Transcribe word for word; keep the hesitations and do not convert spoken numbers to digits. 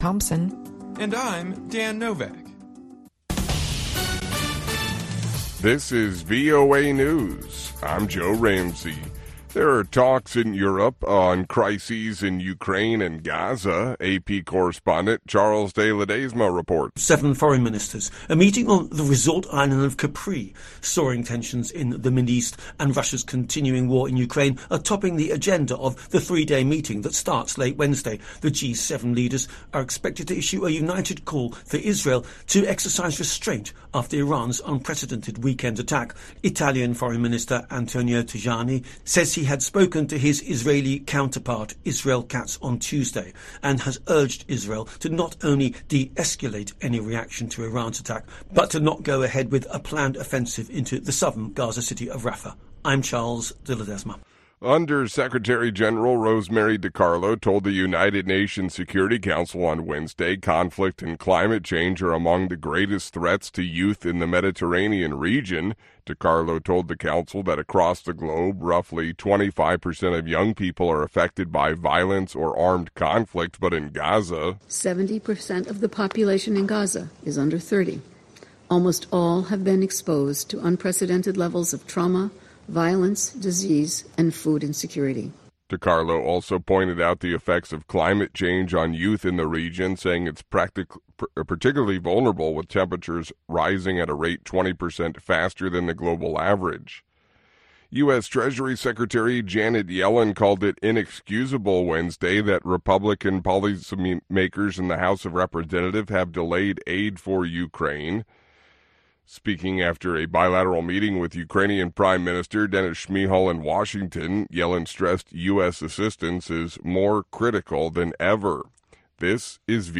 Thompson. And I'm Dan Novak. This is V O A News. I'm Joe Ramsey. There are talks in Europe on crises in Ukraine and Gaza. A P correspondent Charles de Ledesma reports. Seven foreign ministers, a meeting on the resort island of Capri, soaring tensions in the Middle East and Russia's continuing war in Ukraine are topping the agenda of the three-day meeting that starts late Wednesday. The G seven leaders are expected to issue a united call for Israel to exercise restraint after Iran's unprecedented weekend attack. Italian Foreign Minister Antonio Tajani says he He had spoken to his Israeli counterpart, Israel Katz, on Tuesday and has urged Israel to not only de-escalate any reaction to Iran's attack, but to not go ahead with a planned offensive into the southern Gaza city of Rafah. I'm Charles de Ledesma. Under Secretary General Rosemary DiCarlo told the United Nations Security Council on Wednesday conflict and climate change are among the greatest threats to youth in the Mediterranean region. DiCarlo told the council that across the globe, roughly twenty-five percent of young people are affected by violence or armed conflict, but in Gaza, seventy percent of the population in Gaza is under thirty. Almost all have been exposed to unprecedented levels of trauma, violence, disease, and food insecurity. DiCarlo also pointed out the effects of climate change on youth in the region, saying it's practic- particularly vulnerable with temperatures rising at a rate twenty percent faster than the global average. U S. Treasury Secretary Janet Yellen called it inexcusable Wednesday that Republican policymakers in the House of Representatives have delayed aid for Ukraine. Speaking after a bilateral meeting with Ukrainian Prime Minister Denis Shmyhal in Washington, Yellen stressed U S assistance is more critical than ever. This is V